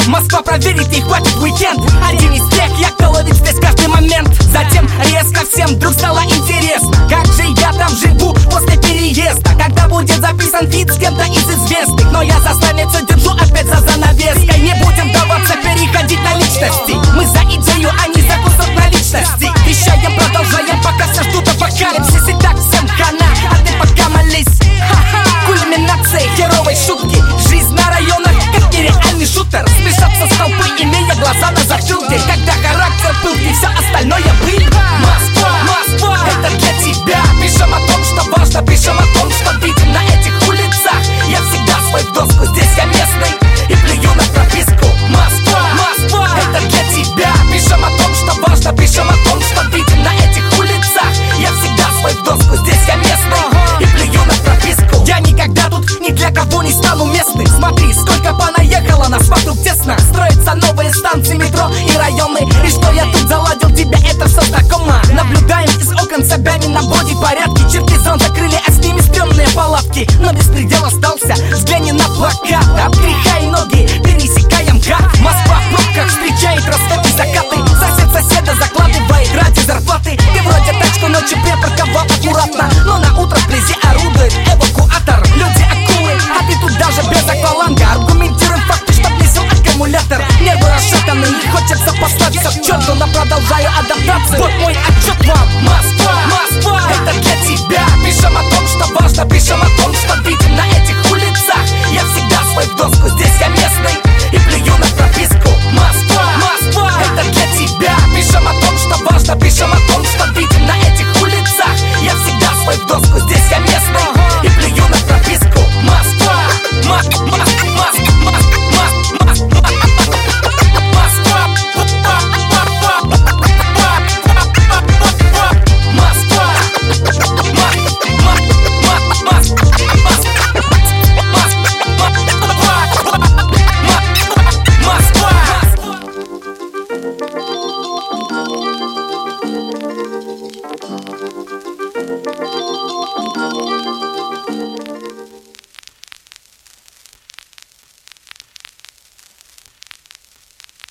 Москва проверит, и хватит уикенд. Один из тех, я ловит здесь каждый момент. Затем резко всем вдруг стало интересно, как же я там живу после переезда. Когда будет записан фит с кем-то из известных. Но я заставлю все